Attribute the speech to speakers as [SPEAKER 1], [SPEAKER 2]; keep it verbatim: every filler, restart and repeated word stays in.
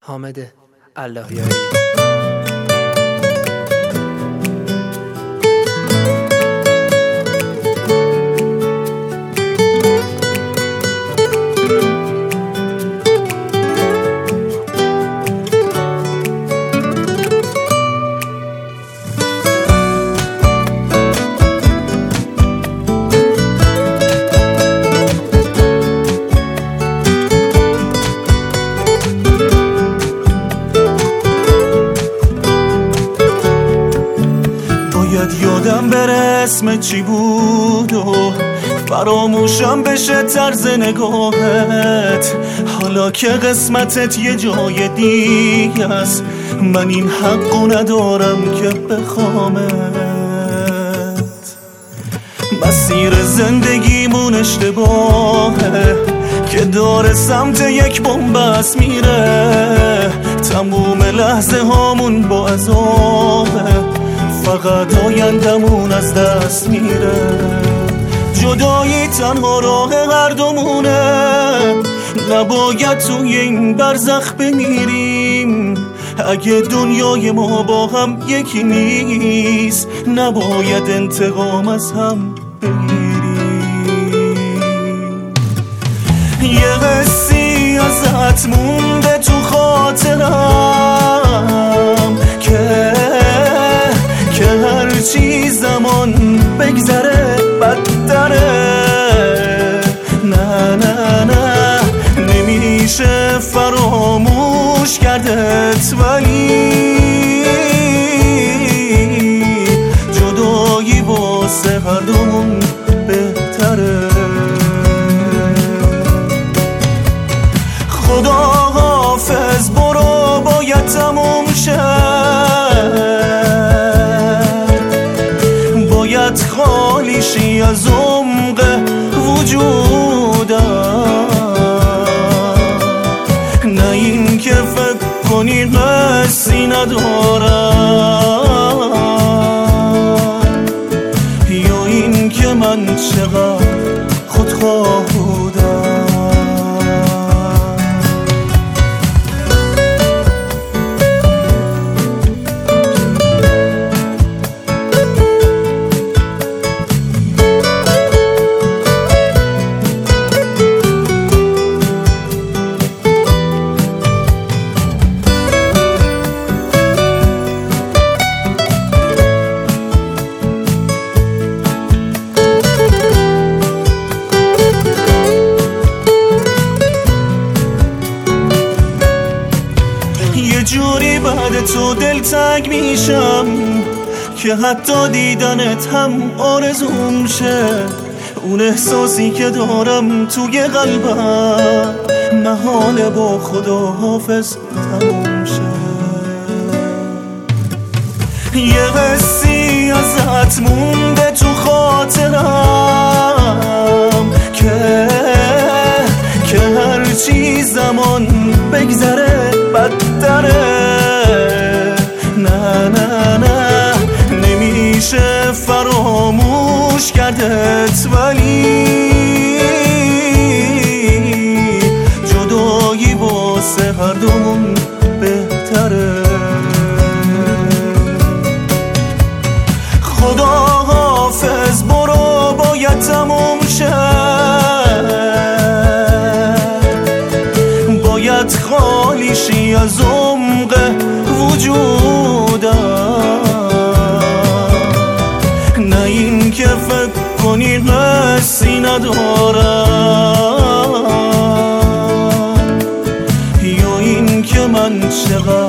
[SPEAKER 1] حامد اللهیاری.
[SPEAKER 2] یادم بره اسم چی بود و فراموشم بشه طرز نگاهت. حالا که قسمتت یه جای دیگه است، من این حقو ندارم که بخوامت. مسیر زندگیمون اشتباهه که داره سمت یک بنبست میره. تموم لحظه هامون با عذابه، فقط آیندمون از دست میره. جدایی تنها راه هر دومونه، نباید توی این برزخ بمیریم. اگه دنیای ما با هم یکی نیست، نباید انتقام از هم بگیریم. یه قصی ازت مونده تو خاطرم که که هرچی زمان بگذره بدتره. نه نه نه نمیشه فراموش کردت، ولی جدایی واسه هر دومون بهتره. خدا حافظ برو، باید تموم شه. خالی شی از عمق وجودم، نه این که فکر کنی قصی ندارم، یا این که من چقدر خودخواه بودم. یه جوری بعد تو دلتنگ میشم که حتی دیدنت هم آرزوم شه. اون احساسی که دارم توی قلبم محاله با خدا حافظ تموم شه. یه قصی ازت مونده تو خاطرم که که هرچی زمان بگذره بدتره. نه نه نه نمیشه فراموش کردت، ولی جدایی واسه هر دومون بهتره. خدا حافظ برو، باید تموم شه. باید خالی شی از عمق وجودم، نه این که فکر کنی قصی ندارم، یا این که من چقدر